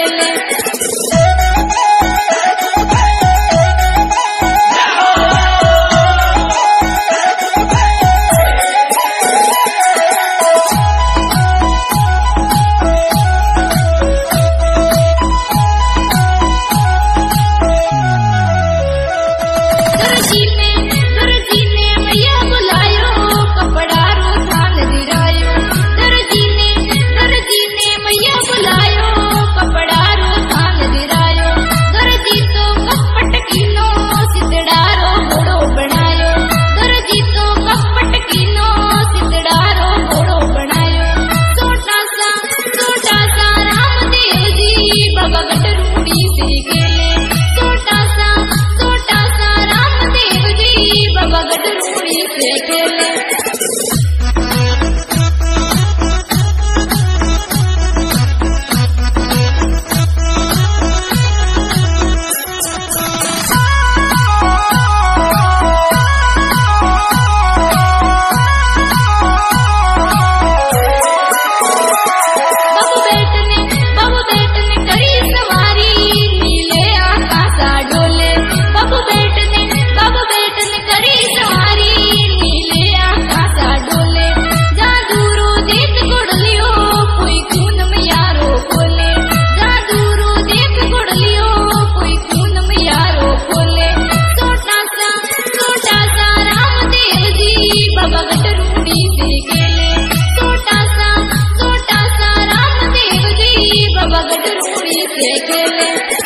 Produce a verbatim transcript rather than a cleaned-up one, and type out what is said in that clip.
खेले। दर्जी ने दर्जी ने मैया बुलायो, कपड़ा रो थान गिरायो। दर्जी ने दर्जी ने मैया बुलायो, कपड़ा रो थान गिरायो। दर्जी तो कपट कीनो सितड़ा रो घोड़ो बनायो। दर्जी तो कपट कीनो सितड़ा रो घोड़ो बनायो। छोटा सा छोटा सा रामदेव जी बाबा गटरूड़ी से खेले। छोटा सा छोटा सा रामदेव जी बाबा गटरूड़ी से खेले। बाबू बेट ने बाबू बेट ने करी सवारी, नीले आकाशा डोले। बाबू बेट ने बाबू बेट ने करी सवारी, नीले आकाशा डोले। जा दूरो देख गुड़लियो, कोई खून में यारो बोले। जा दूरो देख गुड़लियो, कोई खून में यारो बोले। छोटा सा छोटा सा रामदेव जी बाबा गटरूड़ी से खेले। छोटा सा छोटा सा रामदेव जी बाबा गटरूड़ी से खेले।